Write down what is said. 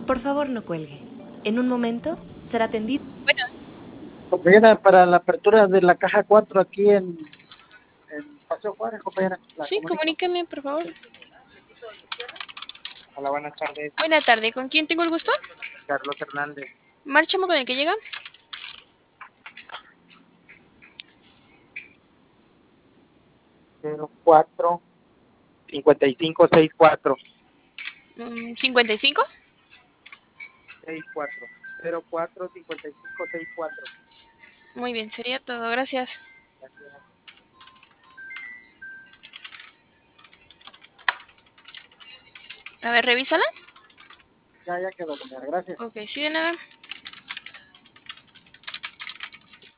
Por favor, no cuelgue. En un momento será atendido. Bueno, Compañera, para la apertura de la caja 4 aquí en Paseo Juárez, compañera, la sí, comunico. comuníqueme, por favor. Hola, buenas tardes. Buena tarde, ¿con quién tengo el gusto? Carlos Hernández. Márchame con el que llega. 04 5564 55. 64 04 5564. Muy bien, sería todo, gracias. Gracias. A ver, revísala. Ya quedó, compañera. Gracias. Ok, sí, de nada.